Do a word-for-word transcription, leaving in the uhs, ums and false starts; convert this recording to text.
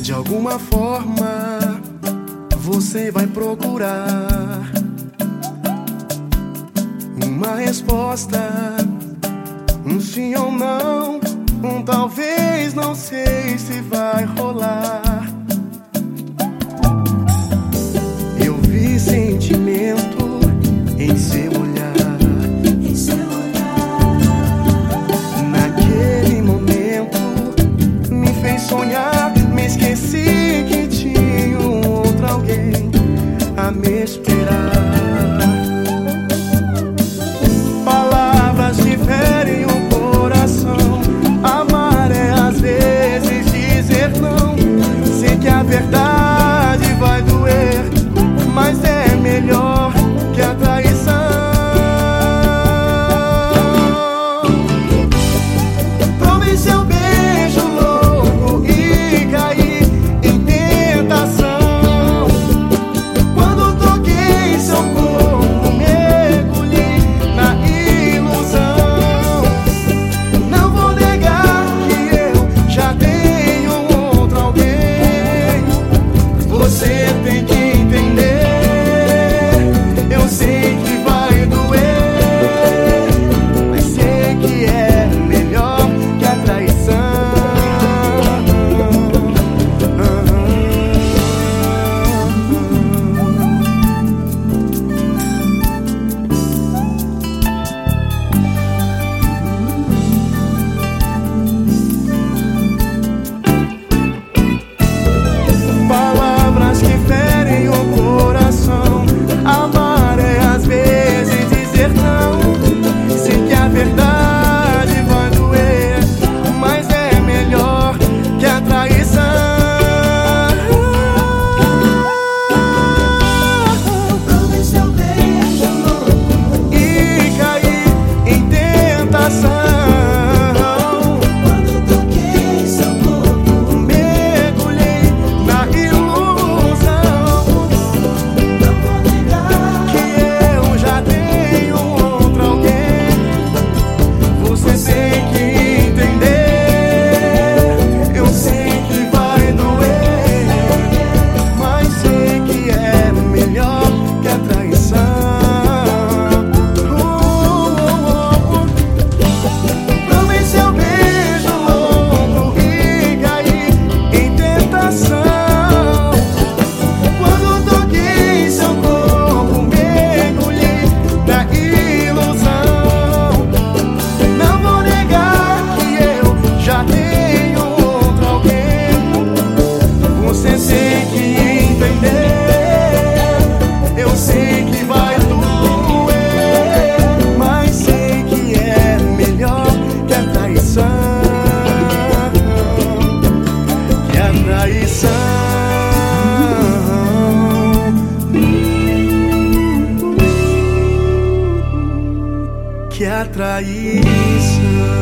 De alguma forma você vai procurar uma resposta, um sim ou não, um talvez, não sei se vai rolar. Eu vi sentimento em seu olhar, em seu olhar. Naquele momento me fez sonhar, me esqueci que tinha um outro alguém a me esperar. Palavras que ferem o coração, amar é às vezes dizer não. Sei que a verdade vai doer, mas é melhor que a traição. Provei seu beijo louco e caí em tentação. Quando toquei seu corpo, mergulhei na ilusão. Não vou negar que eu já tenho outro alguém. Você tem que entender. Eu sei que vai doer, mas sei que é melhor que a traição. Palavras que ferem o coração, amar é às vezes dizer não. Sei que a verdade vai doer, mas é melhor que a traição. Provei seu beijo louco E caí em tentação. quando toquei seu corpo. Mergulhei na ilusão. Não vou negar Que eu já tenho outro alguém. Você tem que entender. Eu sei que vai doer, mas sei que é melhor que a traição. Uh, uh, uh. Provei seu beijo louco e caí em tentação. Quando toquei seu corpo, mergulhei na ilusão. Não vou negar que eu já tenho outro alguém. Você tem que entender. Eu sei que vai doer, mas sei que é melhor que a traição. Que a traição. Que a traição.